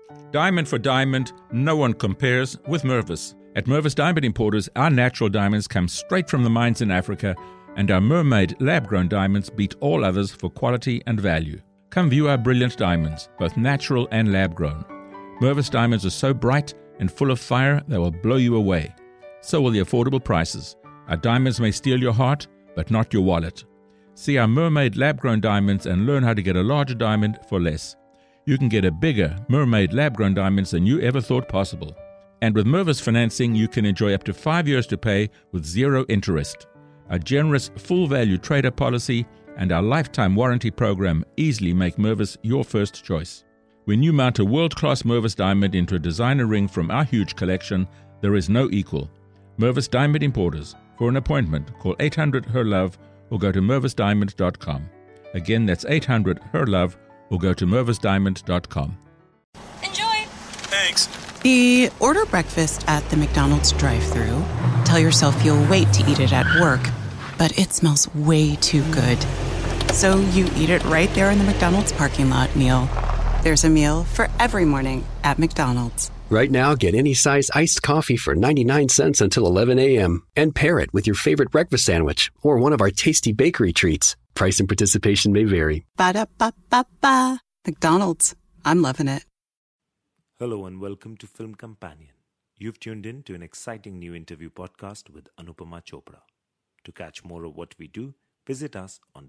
Diamond for diamond, no one compares with Mervis. At Mervis Diamond Importers, our natural diamonds come straight from the mines in Africa, and our Mermaid lab-grown diamonds beat all others for quality and value. Come view our brilliant diamonds, both natural and lab-grown. Mervis diamonds are so bright and full of fire they will blow you away. So will the affordable prices. Our diamonds may steal your heart, but not your wallet. See our Mermaid lab-grown diamonds and learn how to get a larger diamond for less. You can get a bigger Mermaid lab-grown diamonds than you ever thought possible. And with Mervis financing, you can enjoy up to 5 years to pay with zero interest. Our generous full-value trader policy and our lifetime warranty program easily make Mervis your first choice. When you mount a world-class Mervis diamond into a designer ring from our huge collection, there is no equal. Mervis Diamond Importers. For an appointment, call 800-HER-LOVE or go to mervisdiamond.com. Again, that's 800-HER-LOVE or go to mervisdiamond.com. Enjoy! Thanks. Order breakfast at the McDonald's drive-thru. Tell yourself you'll wait to eat it at work, but it smells way too good. So you eat it right there in the McDonald's parking lot meal. There's a meal for every morning at McDonald's. Right now, get any size iced coffee for 99 cents until 11 a.m. and pair it with your favorite breakfast sandwich or one of our tasty bakery treats. Price and participation may vary. Ba-da-ba-ba-ba. McDonald's. I'm loving it. Hello and welcome to Film Companion. You've tuned in to an exciting new interview podcast with Anupama Chopra. To catch more of what we do, visit us on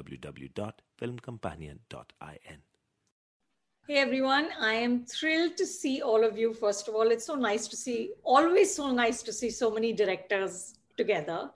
www.filmcompanion.in. Hey everyone, I am thrilled to see all of you. First of all, it's so nice to see, always so nice to see so many directors together.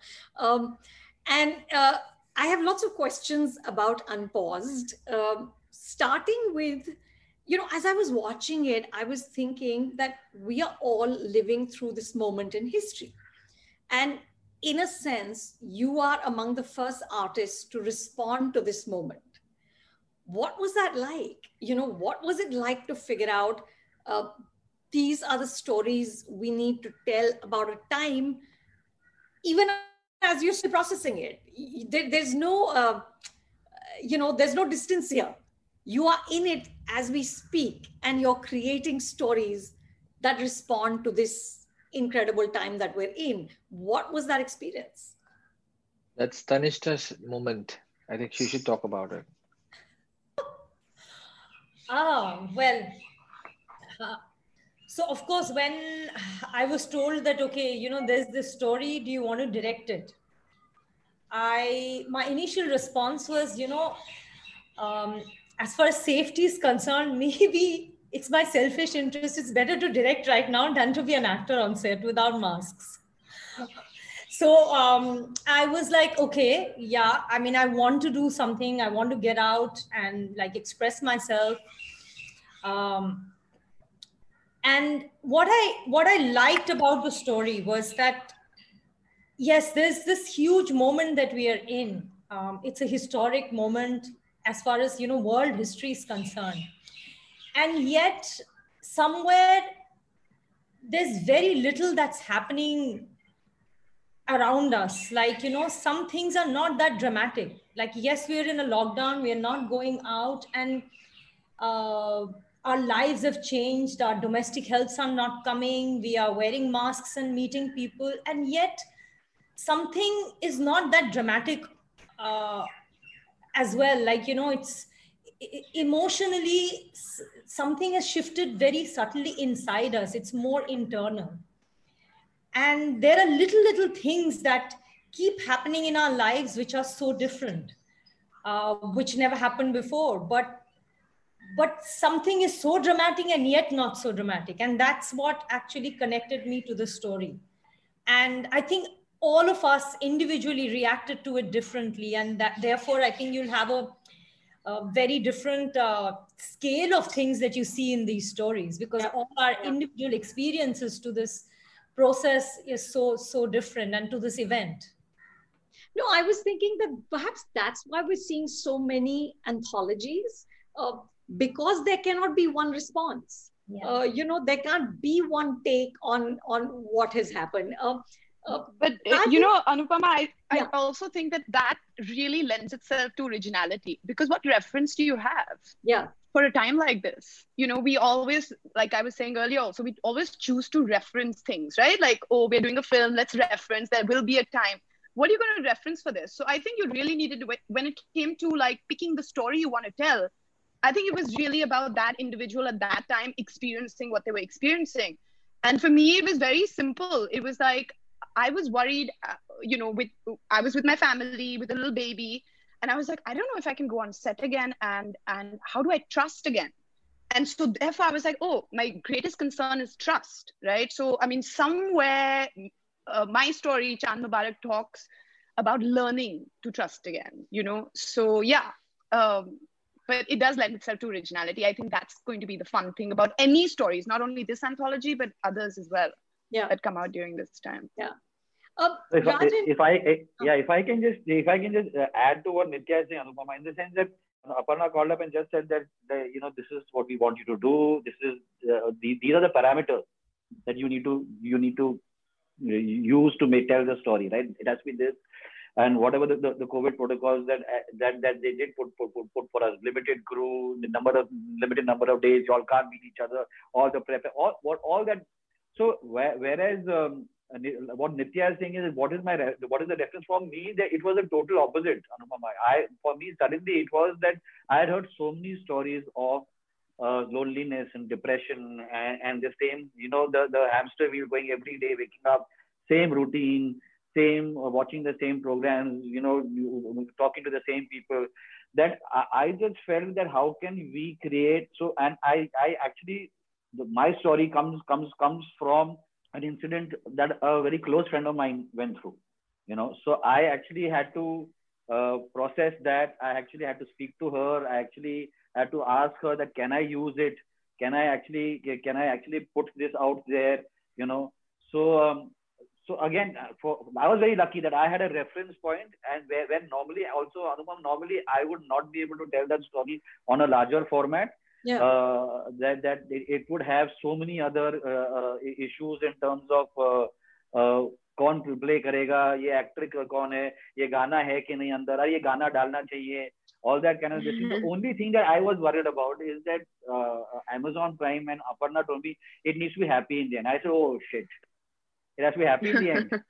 I have lots of questions about Unpaused, starting with, as I was watching it, I was thinking that we are all living through this moment in history. And in a sense, you are among the first artists to respond to this moment. What was that like? What was it like to figure out these are the stories we need to tell about a time, even as you're still processing it? There's no, there's no distance here. You are in it as we speak, and you're creating stories that respond to this incredible time that we're in. What was that experience? That's Tanishta's moment. I think she should talk about it. So of course, when I was told that, okay, there's this story, do you want to direct it? My initial response was, as far as safety is concerned, maybe it's my selfish interest. It's better to direct right now than to be an actor on set without masks. So I was like, okay, yeah, I want to do something. I want to get out and express myself. And what I liked about the story was that, yes, there's this huge moment that we are in. It's a historic moment as far as, world history is concerned. And yet somewhere there's very little that's happening around us. Some things are not that dramatic. Yes, we're in a lockdown, we're not going out, and our lives have changed. Our domestic healths are not coming. We are wearing masks and meeting people. And yet something is not that dramatic as well. It's emotionally, something has shifted very subtly inside us. It's more internal. And there are little things that keep happening in our lives, which are so different, which never happened before. But something is so dramatic and yet not so dramatic. And that's what actually connected me to the story. And I think all of us individually reacted to it differently. And that, therefore, I think you'll have a very different scale of things that you see in these stories, because all our individual experiences to this process is so different, and to this event. No, I was thinking that perhaps that's why we're seeing so many anthologies, because there cannot be one response. Yeah. There can't be one take on what has happened. Anupama, I also think that really lends itself to originality, because what reference do you have? Yeah. for a time like this. We always, like I was saying earlier also, we always choose to reference things, right? Like, oh, we're doing a film, let's reference, there will be a time. What are you going to reference for this? So I think you really needed to, when it came to like picking the story you want to tell, I think it was really about that individual at that time experiencing what they were experiencing. And for me, it was very simple. It was like, I was worried, I was with my family, with a little baby. And I was like, I don't know if I can go on set again. And how do I trust again? And so therefore I was like, oh, my greatest concern is trust, right? So, I mean, somewhere my story, Chand Mubarak, talks about learning to trust again, So yeah, but it does lend itself to originality. I think that's going to be the fun thing about any stories, not only this anthology, but others as well that come out during this time. Yeah. If I can just add to what Nithya is saying, Anupama, in the sense that Aparna called up and just said that this is what we want you to do. This is these are the parameters that you need to use to tell the story, right? It has to be this, and whatever the COVID protocols that they did put for us, limited crew, limited number of days, you all can't meet each other, all the prep, all that. So whereas what Nithya is saying is what is the reference for me? That it was a total opposite, Anupama. For me, suddenly it was that I had heard so many stories of loneliness and depression and the same, the hamster wheel going every day, waking up, same routine, same watching the same programs, talking to the same people. That I just felt that how can we create and I actually my story comes from an incident that a very close friend of mine went through, so I actually had to process that. I actually had to speak to her. I actually had to ask her that, can I use it? Can I actually put this out there? So again, I was very lucky that I had a reference point, and when normally also, Anupam, normally I would not be able to tell that story on a larger format. Yeah. That it would have so many other issues in terms of कौन play करेगा, ये actor कौन है, ये गाना है कि नहीं अंदर, ये गाना डालना चाहिए, all that kind of thing. The only thing that I was worried about is that Amazon Prime and Aparna told me it needs to be happy in the end. I said, oh shit, it has to be happy in the end.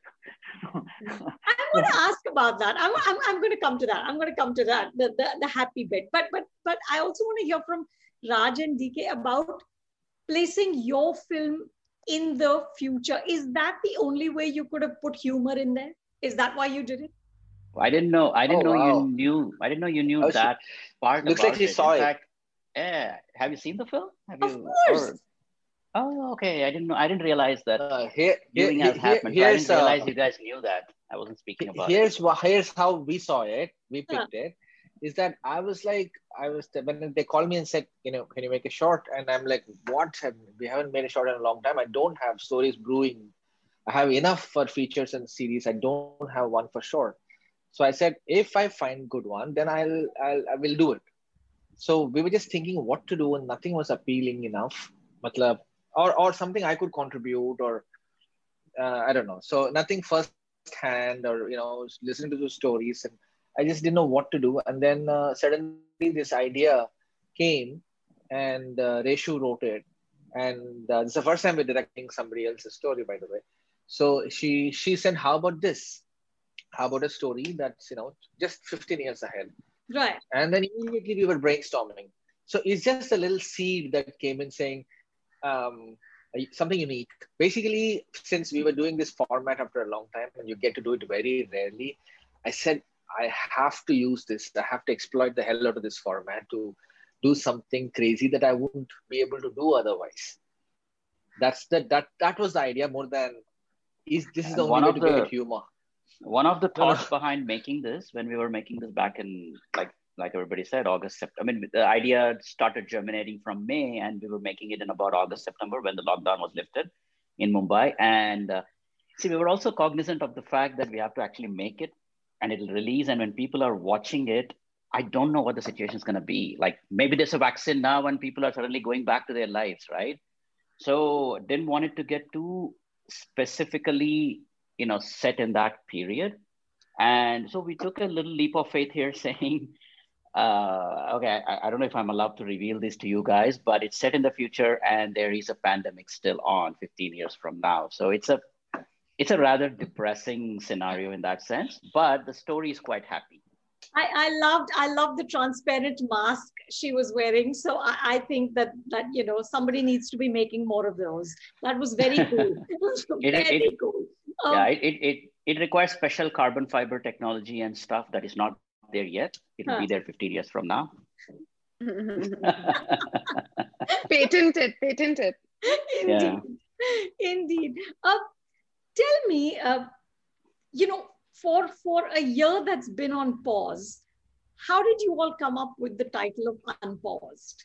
I'm going to ask about that. I'm going to come to that. I'm going to come to that, the happy bit. But I also want to hear from Raj and DK about placing your film in the future. Is that the only way you could have put humor in there? Is that why you did it? I didn't know you knew. I didn't know you knew that part. Looks like he saw it. Yeah. Have you seen the film? Of course. Oh, okay. I didn't know. I didn't realize that viewing has happened. I didn't realize you guys knew that. I wasn't speaking about it. Here's how we saw it. We picked it. Is that I was when they called me and said, can you make a short? And I'm like, what? We haven't made a short in a long time. I don't have stories brewing. I have enough for features and series. I don't have one for short. So I said, if I find good one, then I will do it. So we were just thinking what to do, and nothing was appealing enough. Or something I could contribute, or I don't know. So nothing first hand, or listening to the stories, and I just didn't know what to do. And then suddenly this idea came, and Reshu wrote it. And this is the first time we're directing somebody else's story, by the way. So she said, how about this? How about a story that's just 15 years ahead? Right. And then immediately we were brainstorming. So it's just a little seed that came in saying something unique. Basically, since we were doing this format after a long time, and you get to do it very rarely, I said, I have to use this. I have to exploit the hell out of this format to do something crazy that I wouldn't be able to do otherwise. That was the idea, more than this is the only way to get humor. One of the thoughts behind making this, when we were making this back in, like everybody said, August, September. I mean, the idea started germinating from May, and we were making it in about August, September, when the lockdown was lifted in Mumbai. And we were also cognizant of the fact that we have to actually make it, and it'll release. And when people are watching it, I don't know what the situation is going to be. Like, maybe there's a vaccine now and people are suddenly going back to their lives, right? So didn't want it to get too specifically, set in that period. And so we took a little leap of faith here, saying, Okay, I don't know if I'm allowed to reveal this to you guys, but it's set in the future and there is a pandemic still on 15 years from now. So it's a rather depressing scenario in that sense, but the story is quite happy. I loved the transparent mask she was wearing. So I think that somebody needs to be making more of those. That was very cool. Very cool. Yeah, it requires special carbon fiber technology and stuff that is not there yet. It'll be there 15 years from now. Patent it. Indeed. Yeah. Indeed. Tell me, for a year that's been on pause, how did you all come up with the title of Unpaused?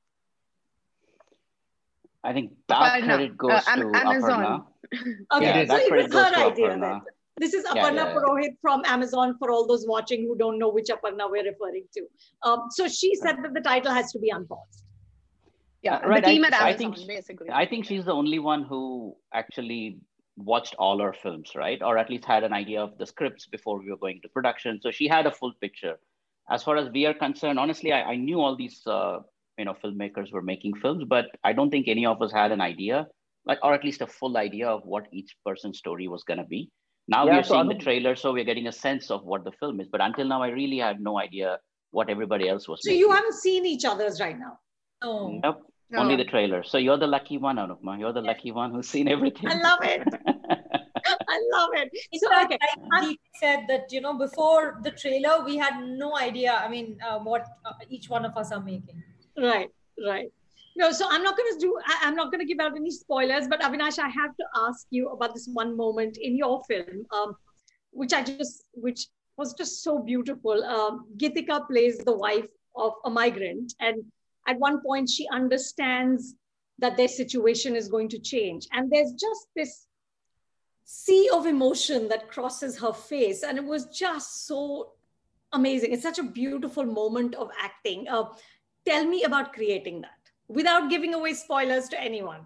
I think that credit goes to Amazon. Aparna. Okay, Yeah, so it was her idea Aparna. then. This is Aparna Purohit from Amazon, for all those watching who don't know which Aparna we're referring to. So she said that the title has to be Unpaused. Yeah, right. The team at Amazon, basically. I think she's the only one who actually watched all our films, right? Or at least had an idea of the scripts before we were going to production. So she had a full picture. As far as we are concerned, honestly, I knew all these filmmakers were making films, but I don't think any of us had an idea, or at least a full idea of what each person's story was going to be. Now we are seeing the trailer, so we're getting a sense of what the film is. But until now, I really had no idea what everybody else was making. You haven't seen each other's right now? No. Nope. No. Only the trailer. So you're the lucky one, Anupma. You're the lucky one who's seen everything. I love it. I love it. So, okay. He said that, before the trailer, we had no idea, what each one of us are making. Right. No, so I'm not going to give out any spoilers, but Avinash, I have to ask you about this one moment in your film, which was just so beautiful. Geetika plays the wife of a migrant, and at one point she understands that their situation is going to change. And there's just this sea of emotion that crosses her face. And it was just so amazing. It's such a beautiful moment of acting. Tell me about creating that without giving away spoilers to anyone.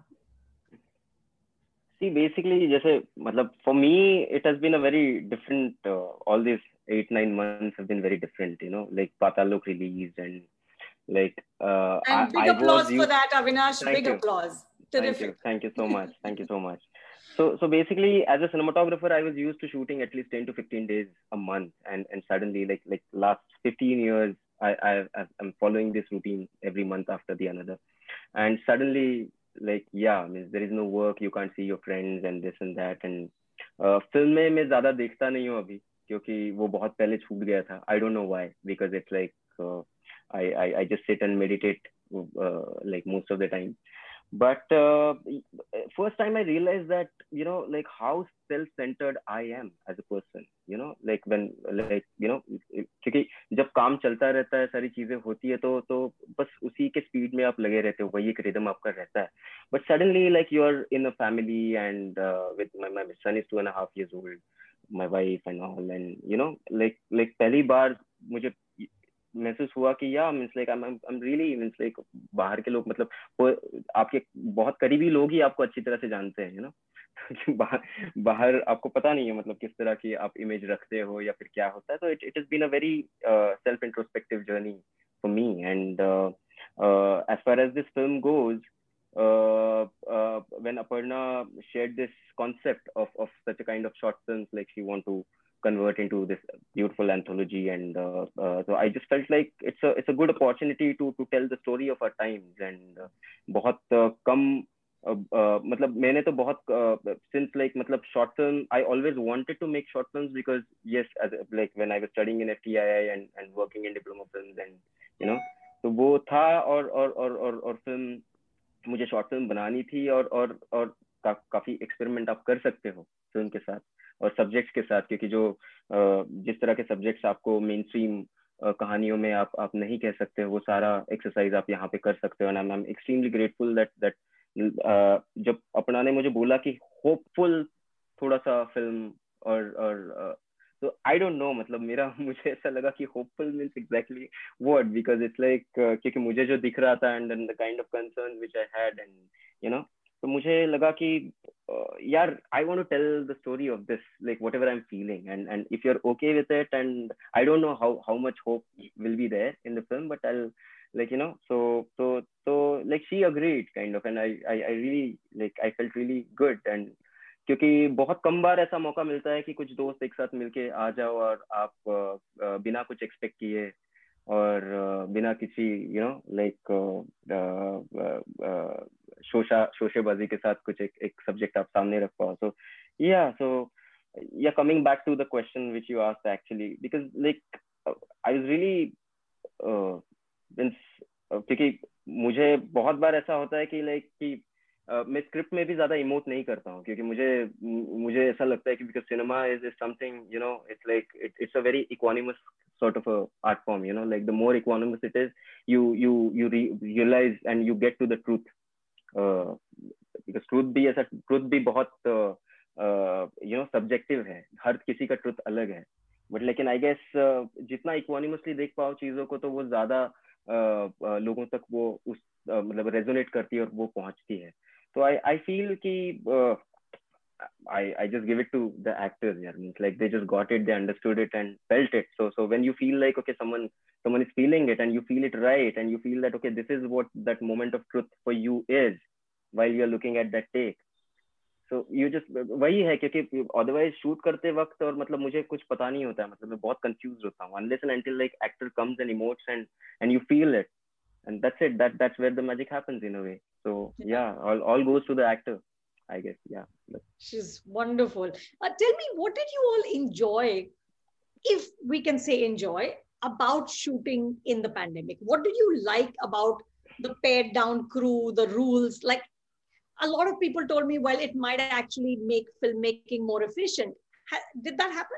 See, basically, for me, it has been a very different, all these 8-9 months have been very different, like Paatal Lok released and big applause for that, Avinash. Big applause. Terrific. Thank you so much. Thank you so much. So basically, as a cinematographer, I was used to shooting at least 10 to 15 days a month, and suddenly, like last 15 years, I'm following this routine every month after the another, and suddenly, there is no work, you can't see your friends and this and that, and film में मैं ज़्यादा देखता नहीं हूँ अभी क्योंकि वो बहुत पहले छूट गया था. I don't know why, because it's like I just sit and meditate most of the time. But first time I realized that, how self-centered I am as a person, क्योंकि जब काम चलता रहता है, सारी चीजें होती है तो बस उसी के स्पीड में आप लगे रहते हो, वही एक रिदम आपका रहता है. But suddenly, you are in a family, and with my son is 2.5 years old, my wife and all, and पहली बार मुझे महसूस हुआ कि I'm really बाहर के लोग आपके बहुत करीबी लोग ही आपको अच्छी तरह से जानते हैं, बाहर आपको पता नहीं है किस तरह की आप इमेज रखते हो या फिर क्या होता है. So it has been a very self-introspective journey for me, and as far as this film goes, when Aparna shared this concept of such a kind of short films, she want to convert into this beautiful anthology, and so I just felt like it's a good opportunity to tell the story of our times, and बहुत कम मैंने तो बहुत since short film, I always wanted to make short films because yes, when I was studying in FTII and working in diploma films, and तो वो था और film मुझे short film बनानी थी, और काफी experiment आप कर सकते हो film के साथ और सब्जेक्ट्स के साथ, क्योंकि जिस तरह के सब्जेक्ट्स आपको मेन स्ट्रीम कहानियों में आप नहीं कह सकते हो, वो सारा एक्सरसाइज आप यहाँ पे कर सकते हो. And I am extremely grateful that जब अपना ने मुझे बोला कि होपफुल थोड़ा सा फिल्म, और तो आई डोंट नो, मुझे ऐसा लगा कि hopeful means exactly what, because it's क्योंकि मुझे जो दिख रहा था and the kind of concern which I had, and तो मुझे लगा कि yeah, I want to tell the story of this, like whatever I'm feeling, and if you're okay with it, and I don't know how much hope will be there in the film, but I'll, like, you know, so like she agreed kind of, and I really, like, I felt really good. And क्योंकि बहुत कम बार ऐसा मौका मिलता है कि कुछ दोस्त एक साथ मिलके आ जाओ और आप बिना कुछ एक्सपेक्ट किए और बिना किसी, you know, like शोशेबाजी के साथ कुछ एक सब्जेक्ट आप सामने रख पाओ. So yeah, coming back to the question which you asked, actually, because like I was really क्योंकि मुझे बहुत बार ऐसा होता है कि like कि मैं स्क्रिप्ट में भी ज्यादा इमोट नहीं करता हूँ, क्योंकि मुझे ऐसा लगता है कि because cinema is something, you know, it's like it's a very equanimous sort of a art form, you know, like the more equanimous it is, you realize and you get to the truth, because truth भी बहुत you know, subjective है, हर किसी का truth अलग है, but लेकिन I guess जितना equanimously देख पाओ चीजों को, तो वो ज्यादा लोगों तक वो उस मतलब रेजोनेट करती है और वो पहुंचती है. So I feel कि I just give it to the actors. Yeah, means like they just got it, they understood it and felt it. So when you feel like, okay, someone is feeling it and you feel it right, and you feel that, okay, this is what that moment of truth for you is while you're looking at that take. So you just, वही है, क्योंकि otherwise shoot करते वक्त और मतलब मुझे कुछ पता नहीं होता है, मतलब मैं बहुत confused होता हूँ unless and until like actor comes and emotes and you feel it. And that's it. That's where the magic happens in a way. So yeah, all goes to the actor, I guess. Yeah. She's wonderful. Tell me, what did you all enjoy, if we can say enjoy, about shooting in the pandemic? What did you like about the pared down crew, the rules? Like, a lot of people told me, well, it might actually make filmmaking more efficient. Did that happen?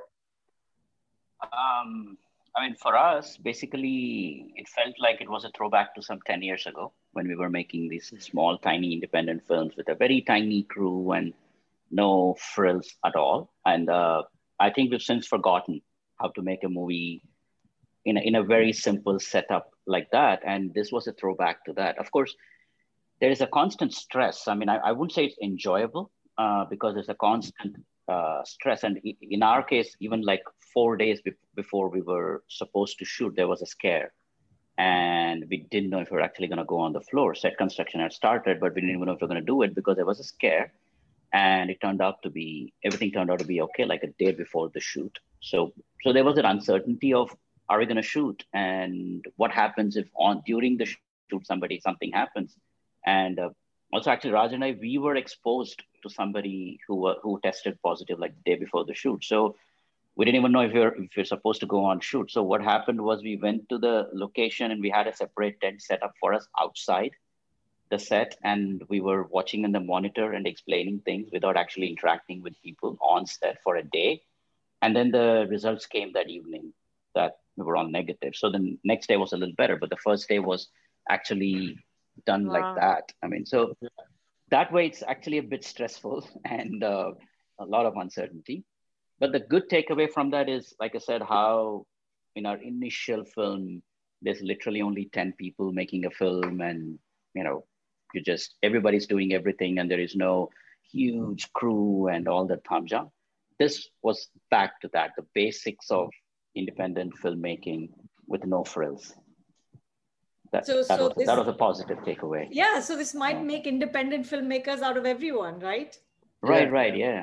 I mean, for us, basically, it felt like it was a throwback to some 10 years ago when we were making these small, tiny independent films with a very tiny crew and no frills at all. And I think we've since forgotten how to make a movie in a very simple setup like that. And this was a throwback to that. Of course, there is a constant stress. I mean, I wouldn't say it's enjoyable because there's a constant stress. And in our case, even like 4 days before we were supposed to shoot, there was a scare. And we didn't know if we were actually going to go on the floor. Set construction had started, but we didn't even know if we were going to do it because there was a scare. And everything turned out to be okay, like a day before the shoot. So there was an uncertainty of, are we going to shoot? And what happens if during the shoot, something happens? And also, actually, Raj and I, we were exposed to somebody who tested positive like the day before the shoot. So we didn't even know if we're supposed to go on shoot. So what happened was we went to the location and we had a separate tent set up for us outside the set. And we were watching in the monitor and explaining things without actually interacting with people on set for a day. And then the results came that evening that we were all negative. So the next day was a little better, but the first day was actually done like that. I mean, so that way it's actually a bit stressful and a lot of uncertainty. But the good takeaway from that is, like I said, how in our initial film, there's literally only 10 people making a film, and you know, everybody's doing everything, and there is no huge crew and all the tamjam. This was back to that, the basics of independent filmmaking with no frills. That was a positive takeaway. Yeah, so this might make independent filmmakers out of everyone, right? Right, yeah.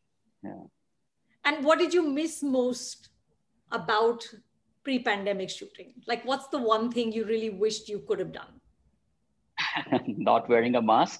And what did you miss most about pre-pandemic shooting? Like, what's the one thing you really wished you could have done? Not wearing a mask.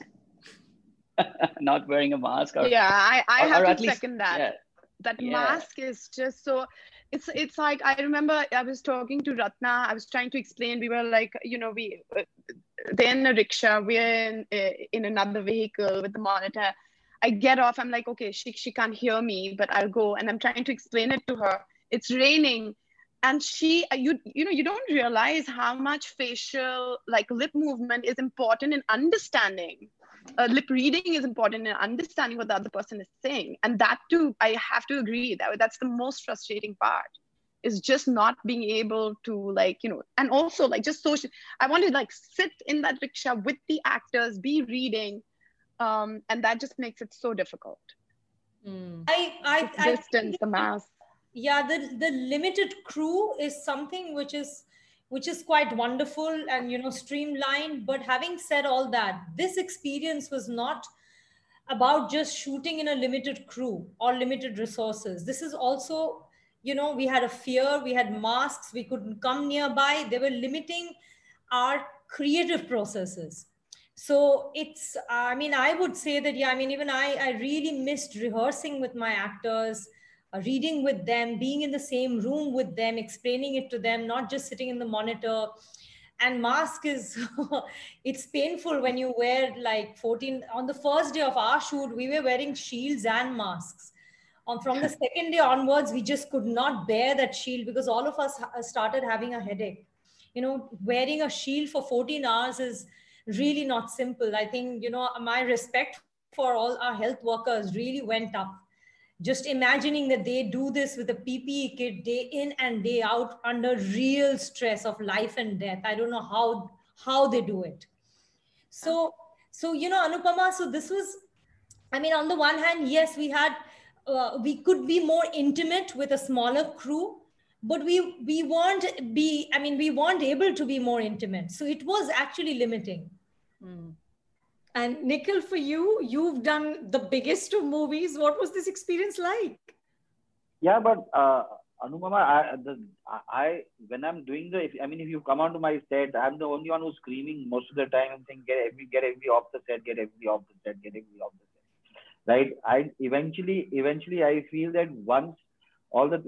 Not wearing a mask. I have to second that. Yeah. That mask is just so... It's like, I remember I was talking to Ratna, I was trying to explain, we were like, you know, they're in a rickshaw, we're in another vehicle with the monitor. I get off, I'm like, okay, she can't hear me, but I'll go. And I'm trying to explain it to her. It's raining. And you don't realize how much facial, like lip movement is important in understanding. Lip reading is important in understanding what the other person is saying. And that too, I have to agree, that's the most frustrating part, is just not being able to, like, you know, and also like just social. I want to like sit in that rickshaw with the actors, be reading, And that just makes it so difficult. Distance, the mask. Yeah, the limited crew is something which is quite wonderful and streamlined. But having said all that, this experience was not about just shooting in a limited crew or limited resources. This is also, we had a fear, we had masks, we couldn't come nearby. They were limiting our creative processes. So it's, I would say that, even I really missed rehearsing with my actors, reading with them, being in the same room with them, explaining it to them, not just sitting in the monitor. And mask is, it's painful when you wear like 14, on the first day of our shoot, we were wearing shields and masks. From the second day onwards, we just could not bear that shield because all of us started having a headache. Wearing a shield for 14 hours is really not simple. I think, my respect for all our health workers really went up. Just imagining that they do this with a PPE kit day in and day out under real stress of life and death. I don't know how they do it. So Anupama, so this was, on the one hand, yes, we could be more intimate with a smaller crew, but we weren't able to be more intimate. So it was actually limiting. And Nikhil, for you, you've done the biggest of movies. What was this experience like? Yeah, but Anupama, when I'm doing if you come onto my set, I'm the only one who's screaming most of the time and saying, get everybody off the set, get everybody off the set, get everybody off the set. Right? I eventually I feel that once all the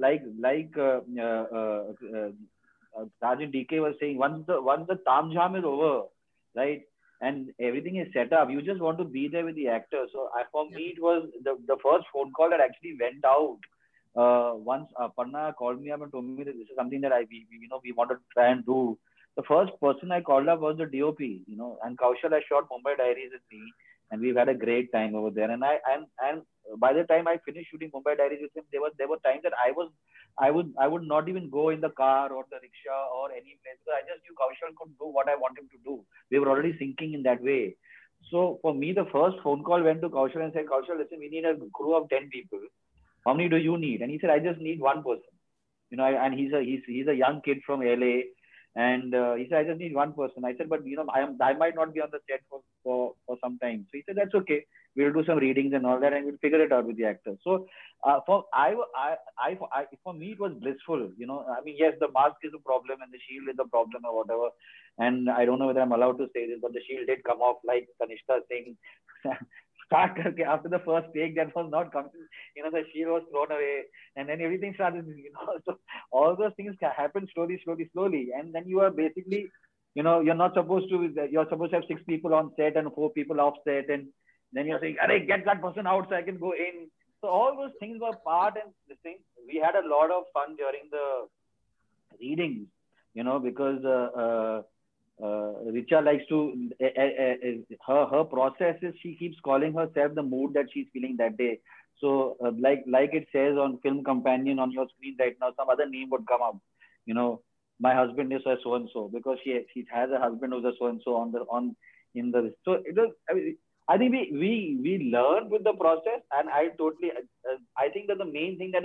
Sergeant DK was saying, once the Tam Jam is over, right? And everything is set up, you just want to be there with the actor. So for me, it was the first phone call that actually went out. Once Aparna called me up and told me that this is something that we want to try and do. The first person I called up was the DOP, and Kaushal has shot Mumbai Diaries with me, and we've had a great time over there. And by the time I finished shooting Mumbai Diaries with him, there were times that I would not even go in the car or the rickshaw or any place, because I just knew Kaushal could do what I want him to do. We were already syncing in that way. So for me, the first phone call went to Kaushal and said, Kaushal, listen, we need a crew of 10 people. How many do you need? And he said, I just need one person. And he's a young kid from LA. And he said, I just need one person. I said, but I might not be on the set for some time. So he said, that's okay. We'll do some readings and all that, and we'll figure it out with the actors. So for me, it was blissful. Yes, the mask is a problem and the shield is a problem or whatever. And I don't know whether I'm allowed to say this, but the shield did come off like Kanishka saying, after the first take that was not coming, the shield was thrown away, and then everything started, so all those things happen slowly. And then you are basically, you're supposed to have 6 people on set and 4 people off set. And then you're saying, get that person out so I can go in. So all those things were part and the thing. We had a lot of fun during the readings, because Richa likes to, her process is she keeps calling herself the mood that she's feeling that day. So like it says on Film Companion on your screen right now, some other name would come up. My husband is a so-and-so, because she has a husband who's a so-and-so so it was, I think we learned with the process, and I think that the main thing that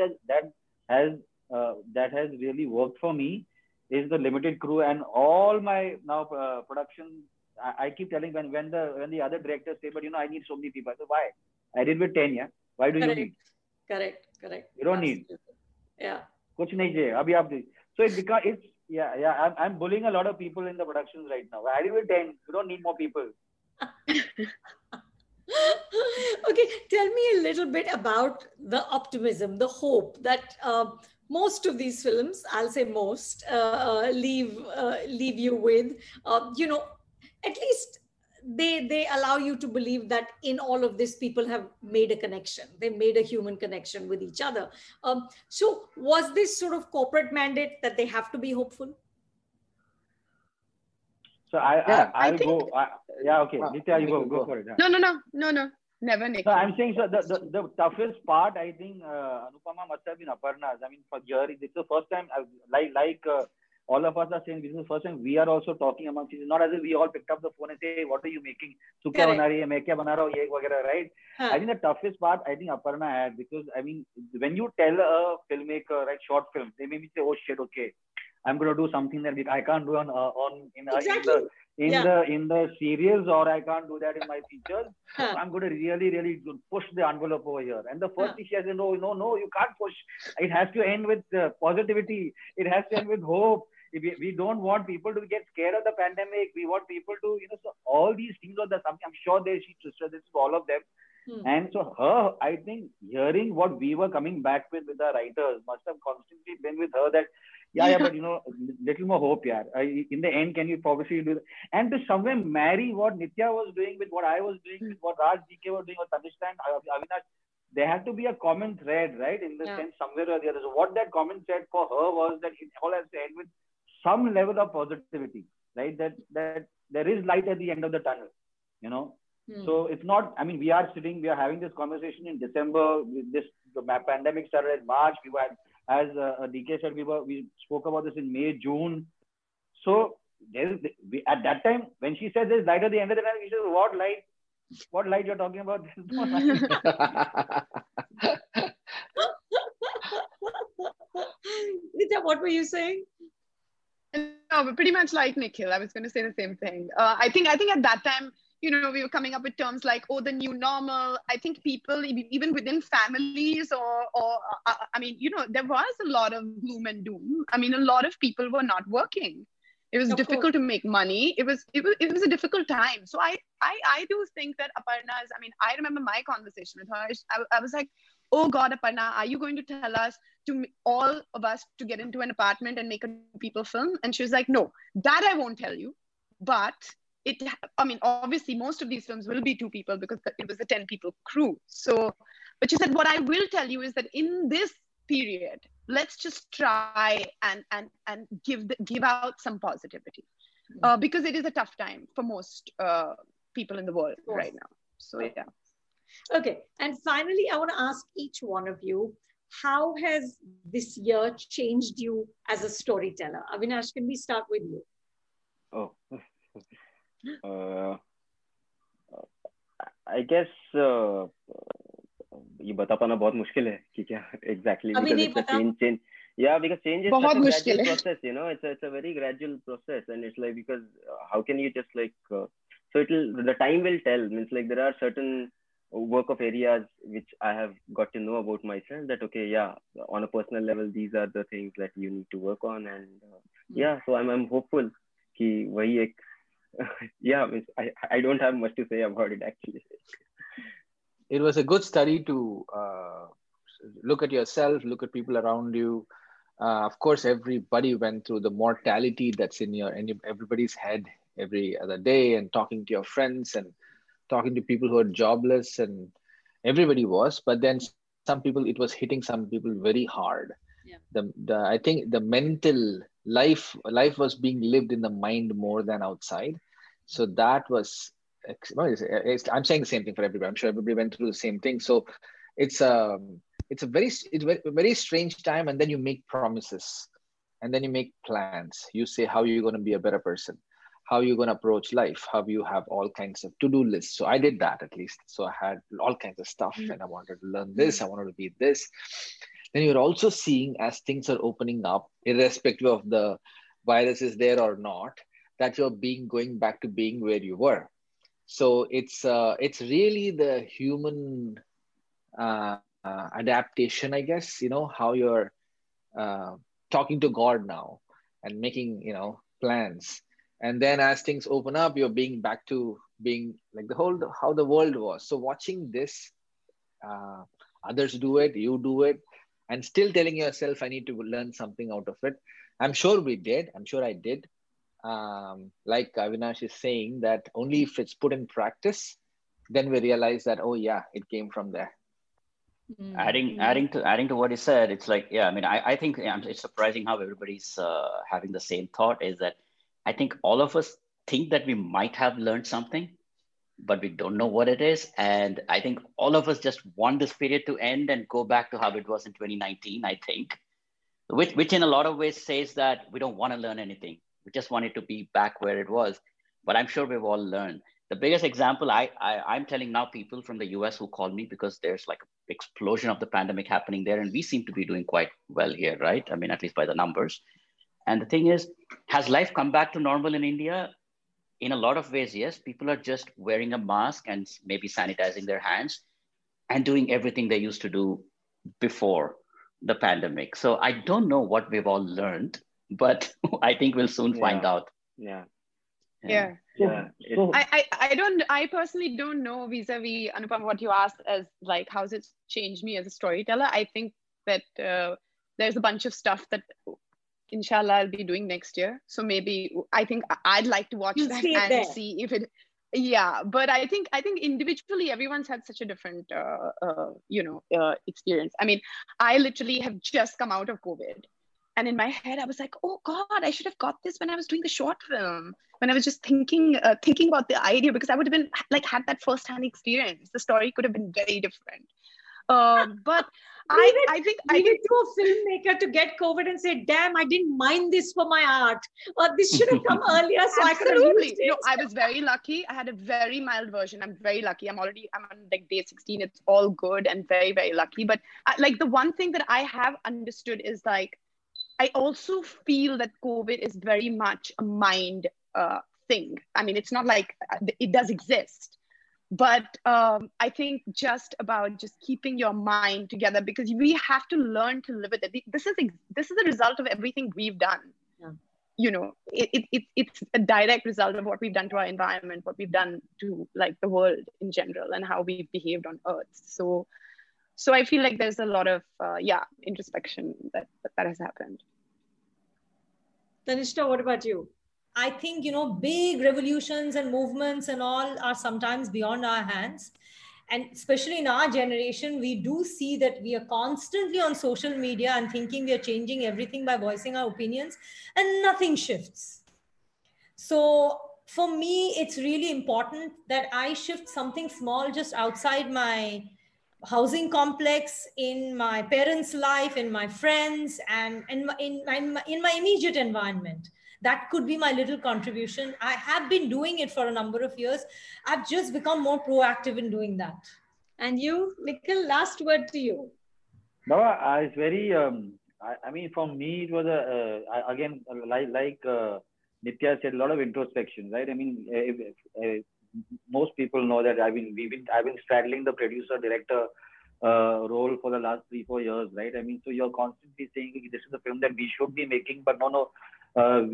has really worked for me is the limited crew. And all my now productions, I keep telling when the other directors say, but I need so many people. I say, why? I did with 10, yeah. Why do you need? Correct. You don't need. Yeah. Kuch nahi chahiye, abhi aap do. So I'm bullying a lot of people in the productions right now. I did with 10. You don't need more people. Okay, tell me a little bit about the optimism, the hope that most of these films, I'll say most, leave you with. At least they allow you to believe that in all of this, people have made a connection. They made a human connection with each other. So was this sort of corporate mandate that they have to be hopeful? So I'll go. Okay. Nitya, you go for it. No. Never, Nick. No, I'm saying so the toughest part, I think, Anupama, must have been Aparna's. For years, it's the first time, all of us are saying this is the first time we are also talking amongst each other. Not as if we all picked up the phone and say, hey, what are you making? Tu kya bana rahi hai? Main kya bana raha hu? Ye wagera, right? I think the toughest part, I think Aparna had, because I mean, when you tell a filmmaker, right, short film, they maybe say, oh shit, okay, I'm going to do something that I can't do in the serials, or I can't do that in my features. So I'm going to really push the envelope over here. And the first thing she has to know, no, you can't push. It has to end with positivity. It has to end with hope. We don't want people to get scared of the pandemic. We want people to, so all these things are something. I'm sure this is all of them. And so her, I think, hearing what we were coming back with our writers must have constantly been with her that, but little more hope, in the end, can you obviously do that? And to somewhere marry what Nitya was doing with what I was doing, with what Raj DK was doing, or Tanishta, Avinash, there had to be a common thread, right? In the sense, somewhere or the other. So what that common thread for her was that it all has to end with some level of positivity, right? That there is light at the end of the tunnel, So it's not, I mean, we are having this conversation in December. The pandemic started in March. We were, as DK said, we spoke about this in May, June. So at that time, when she said there's light at the end of the tunnel, we said, what light? What light you're talking about? There's no light. Nitya, what were you saying? No, but pretty much like Nikhil, I was going to say the same thing. I think at that time, we were coming up with terms like, the new normal. I think people, even within families or I mean, there was a lot of gloom and doom. I mean, a lot of people were not working. It was difficult to make money. It was a difficult time. So I do think that Aparna is, I mean, I remember my conversation with her. I was like, oh God, Aparna, are you going to tell us, all of us, to get into an apartment and make a people film? And she was like, no, that I won't tell you. But obviously most of these films will be 2 people because it was a 10 people crew. So, but she said, what I will tell you is that in this period, let's just try and give out some positivity because it is a tough time for most people in the world right now. So, yeah. Okay. And finally, I want to ask each one of you, how has this year changed you as a storyteller? Avinash, can we start with you? I guess ये बता पाना बहुत मुश्किल है कि क्या exactly because it's a change. Yeah, because change is such a gradual process, it's a very gradual process, and it's like, because how can you just like so the time will tell. Means like there are certain work of areas which I have got to know about myself that on a personal level these are the things that you need to work on, and so I'm hopeful कि वही एक I don't have much to say about it actually. It was a good study to look at yourself, look at people around you. Of course, everybody went through the mortality that's in everybody's head every other day, and talking to your friends and talking to people who are jobless, and everybody was. But then some people, it was hitting some people very hard. Yeah. I think the mental life was being lived in the mind more than outside. So that was, I'm saying the same thing for everybody. I'm sure everybody went through the same thing. So it's a very strange time. And then you make promises, and then you make plans. You say how you're going to be a better person, how you're going to approach life, how you have all kinds of to-do lists. So I did that at least. So I had all kinds of stuff, and I wanted to learn this. I wanted to be this. Then you're also seeing, as things are opening up, irrespective of the virus is there or not, that you're going back to being where you were. So it's really the human adaptation, I guess, how you're talking to God now and making, plans. And then as things open up, you're being back to being like how the world was. So watching this, others do it, you do it, and still telling yourself, I need to learn something out of it. I'm sure we did. I'm sure I did. Like Avinash is saying, that only if it's put in practice, then we realize that, it came from there. Adding to what he said, it's like, I think it's surprising how everybody's having the same thought, is that I think all of us think that we might have learned something, but we don't know what it is. And I think all of us just want this period to end and go back to how it was in 2019, I think. which in a lot of ways says that we don't want to learn anything. We just want it to be back where it was. But I'm sure we've all learned. The biggest example I'm telling now people from the US who call me because there's like an explosion of the pandemic happening there. And we seem to be doing quite well here, right? I mean, at least by the numbers. And the thing is, has life come back to normal in India? In a lot of ways, yes. People are just wearing a mask and maybe sanitizing their hands and doing everything they used to do before the pandemic. So I don't know what we've all learned, but I think we'll soon find out. Yeah. I personally don't know vis-a-vis Anupam what you asked as like how's it changed me as a storyteller. I think that there's a bunch of stuff that inshallah I'll be doing next year. So maybe I think I'd like to watch that and see if it. Yeah, but I think individually everyone's had such a different experience. I mean, I literally have just come out of COVID. And in my head, I was like, oh God, I should have got this when I was doing the short film, when I was just thinking about the idea, because I would have been like, had that firsthand experience. The story could have been very different. But I think to a filmmaker to get COVID and say, damn, I didn't mind this for my art. Or this should have come earlier. So I could have used it. No, I was very lucky. I had a very mild version. I'm very lucky. I'm on like day 16. It's all good and very, very lucky. But like the one thing that I have understood is like, I also feel that COVID is very much a mind thing. I mean, it's not like it does exist, but I think just keeping your mind together, because we have to learn to live with it. This is the result of everything we've done. Yeah. You know, it's a direct result of what we've done to our environment, what we've done to like the world in general, and how we've behaved on Earth. So I feel like there's a lot of introspection that has happened. Tanishta, what about you? I think, big revolutions and movements and all are sometimes beyond our hands. And especially in our generation, we do see that we are constantly on social media and thinking we are changing everything by voicing our opinions, and nothing shifts. So for me, it's really important that I shift something small just outside my housing complex, in my parents' life, in my friends, and in my immediate environment. That could be my little contribution. I have been doing it for a number of years. I've just become more proactive in doing that. And you, Nikhil, last word to you. No, it's very, I mean, for me, it was again, like Nithya said, a lot of introspection, right? I mean, most people know that I've been straddling the producer director role for the last 3-4 years, right? I mean, so you're constantly saying this is a film that we should be making, but no, but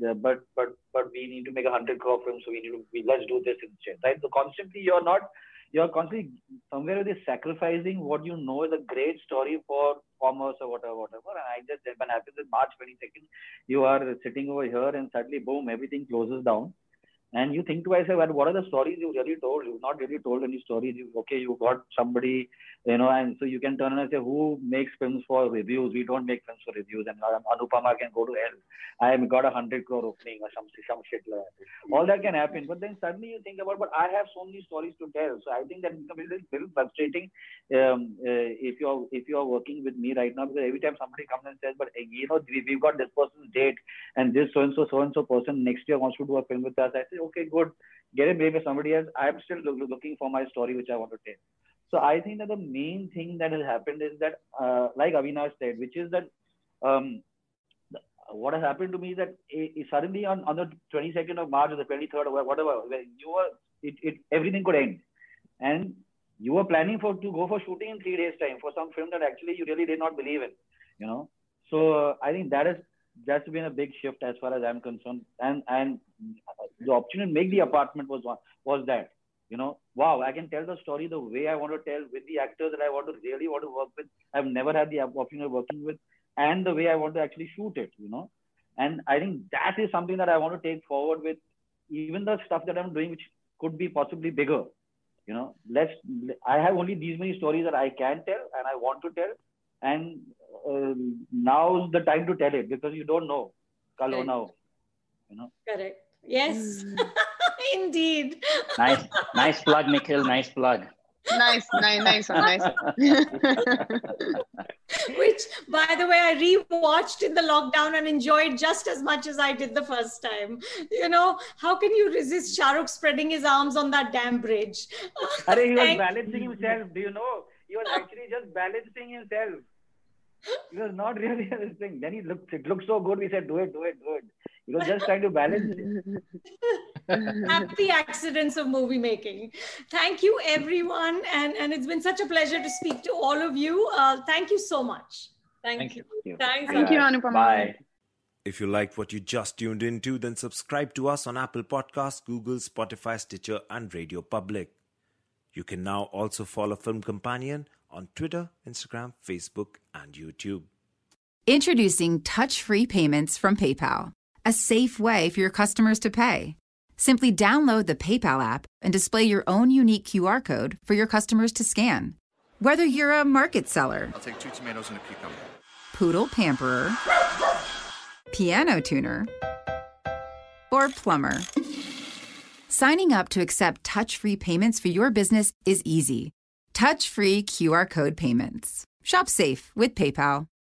we need to make 100 crore film, so let's do this instead, right? So constantly you're constantly somewhere sacrificing what you know is a great story for commerce or whatever. And when it happens in March 22nd, you are sitting over here and suddenly boom, everything closes down. And you think to yourself, well, what are the stories you really told? You've not really told any stories. You got somebody, and so you can turn and say, who makes films for reviews? We don't make films for reviews. And Anupama can go to hell. I got 100 crore opening or some shit like that. All that can happen. But then suddenly you think about, but I have so many stories to tell. So I think that becomes a little frustrating if you're working with me right now, because every time somebody comes and says, but we've got this person's date and this so-and-so person next year wants to do a film with us. I say, okay, good. Get it maybe somebody else. I'm still looking for my story, which I want to tell. So I think that the main thing that has happened is that, like Avinash said, which is that what has happened to me is that suddenly on the 22nd of March or the 23rd or whatever, everything could end. And you were planning to go for shooting in 3 days' time for some film that actually you really did not believe in, So I think that's been a big shift as far as I'm concerned. And the opportunity to make the apartment was that, wow, I can tell the story the way I want to tell, with the actors that I really want to work with. I've never had the opportunity of working with, and the way I want to actually shoot it, And I think that is something that I want to take forward with even the stuff that I'm doing, which could be possibly bigger. I have only these many stories that I can tell and I want to tell. And now's the time to tell it, because you don't know. Kal ho, Correct. Yes. Indeed. Nice plug, Nikhil. Nice plug. Nice. Which, by the way, I rewatched in the lockdown and enjoyed just as much as I did the first time. You know, how can you resist Shah Rukh spreading his arms on that damn bridge? He was balancing himself. Do you know? He was actually just balancing himself. He was not really this thing. Then it looked so good. We said, do it. He was just trying to balance it. Happy accidents of movie making. Thank you, everyone. And it's been such a pleasure to speak to all of you. Thank you so much. Thank you. Thanks. Thank you, Anupama. Bye. If you liked what you just tuned into, then subscribe to us on Apple Podcasts, Google, Spotify, Stitcher, and Radio Public. You can now also follow Film Companion on Twitter, Instagram, Facebook, and YouTube. Introducing touch-free payments from PayPal, a safe way for your customers to pay. Simply download the PayPal app and display your own unique QR code for your customers to scan. Whether you're a market seller, I'll take 2 tomatoes and a cucumber, poodle pamperer, piano tuner, or plumber, signing up to accept touch-free payments for your business is easy. Touch-free QR code payments. Shop safe with PayPal.